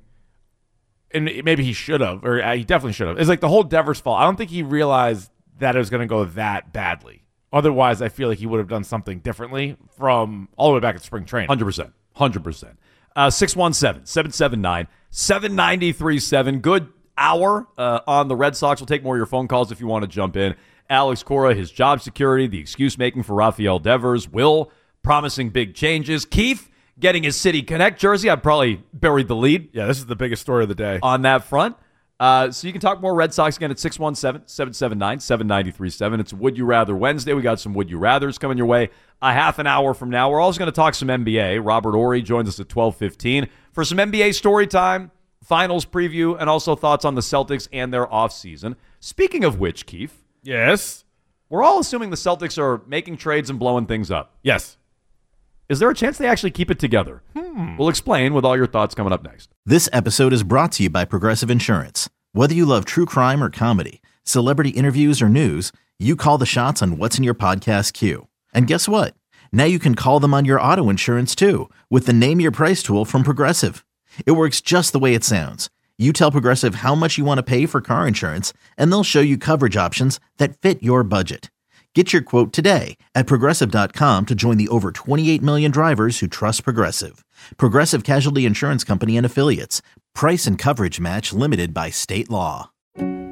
and maybe he should have, or he definitely should have, is like the whole Devers fall. I don't think he realized that it was going to go that badly. Otherwise, I feel like he would have done something differently from all the way back at spring training. one hundred percent. one hundred percent. Uh, six one seven, seven seven nine, seven nine three seven. Good hour uh, on the Red Sox. We'll take more of your phone calls if you want to jump in. Alex Cora, his job security, the excuse making for Rafael Devers, Will promising big changes, Keefe getting his City Connect jersey. I probably buried the lead. Yeah, this is the biggest story of the day on that front. Uh, so you can talk more Red Sox again at six one seven, seven seven nine, seven nine three seven. It's Would You Rather Wednesday. We got some Would You Rathers coming your way a half an hour from now. We're also going to talk some N B A. Robert Ory joins us at twelve fifteen for some N B A story time, finals preview, and also thoughts on the Celtics and their offseason. Speaking of which, Keefe. Yes? We're all assuming the Celtics are making trades and blowing things up. Yes. Is there a chance they actually keep it together? Hmm. We'll explain with all your thoughts coming up next. This episode is brought to you by Progressive Insurance. Whether you love true crime or comedy, celebrity interviews or news, you call the shots on what's in your podcast queue. And guess what? Now you can call them on your auto insurance too with the Name Your Price tool from Progressive. It works just the way it sounds. You tell Progressive how much you want to pay for car insurance, and they'll show you coverage options that fit your budget. Get your quote today at Progressive dot com to join the over twenty-eight million drivers who trust Progressive. Progressive Casualty Insurance Company and Affiliates. Price and coverage match limited by state law.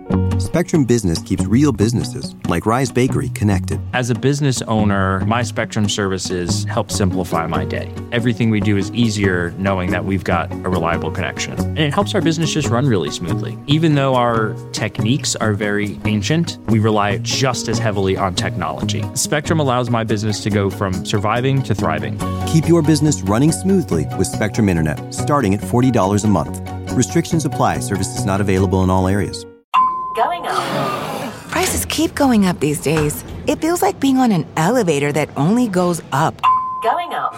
Spectrum Business keeps real businesses, like Rise Bakery, connected. As a business owner, my Spectrum services help simplify my day. Everything we do is easier knowing that we've got a reliable connection. And it helps our business just run really smoothly. Even though our techniques are very ancient, we rely just as heavily on technology. Spectrum allows my business to go from surviving to thriving. Keep your business running smoothly with Spectrum Internet, starting at forty dollars a month. Restrictions apply. Services not available in all areas. Going up. Prices keep going up these days. It feels like being on an elevator that only goes up. Going up.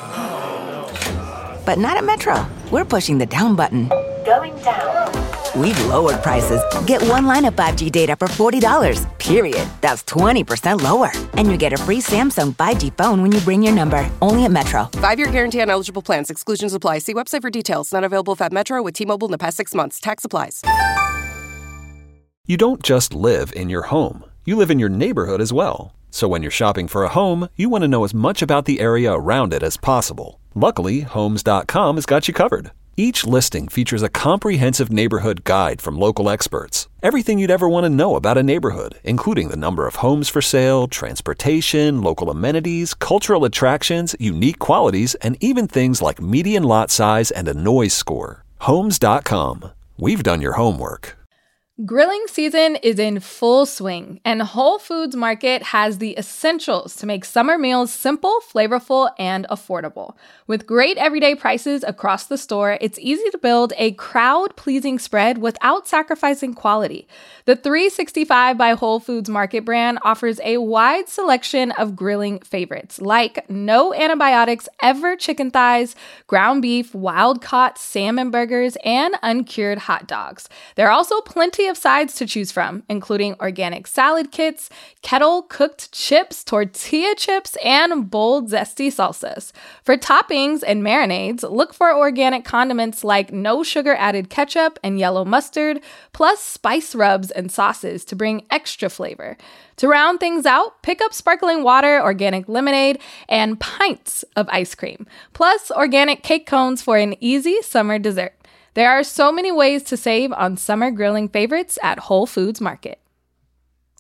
But not at Metro. We're pushing the down button. Going down. We've lowered prices. Get one line of five G data for forty dollars, period. That's twenty percent lower. And you get a free Samsung five G phone when you bring your number. Only at Metro. Five-year guarantee on eligible plans. Exclusions apply. See website for details. Not available if at Metro with T-Mobile in the past six months. Tax applies. You don't just live in your home. You live in your neighborhood as well. So when you're shopping for a home, you want to know as much about the area around it as possible. Luckily, Homes dot com has got you covered. Each listing features a comprehensive neighborhood guide from local experts. Everything you'd ever want to know about a neighborhood, including the number of homes for sale, transportation, local amenities, cultural attractions, unique qualities, and even things like median lot size and a noise score. Homes dot com. We've done your homework. Grilling season is in full swing, and Whole Foods Market has the essentials to make summer meals simple, flavorful, and affordable. With great everyday prices across the store, it's easy to build a crowd-pleasing spread without sacrificing quality. The three sixty-five by Whole Foods Market brand offers a wide selection of grilling favorites, like no antibiotics ever chicken thighs, ground beef, wild-caught salmon burgers, and uncured hot dogs. There are also plenty of sides to choose from, including organic salad kits, kettle-cooked chips, tortilla chips, and bold, zesty salsas. For toppings and marinades, look for organic condiments like no sugar-added ketchup and yellow mustard, plus spice rubs and sauces to bring extra flavor. To round things out, pick up sparkling water, organic lemonade, and pints of ice cream, plus organic cake cones for an easy summer dessert. There are so many ways to save on summer grilling favorites at Whole Foods Market.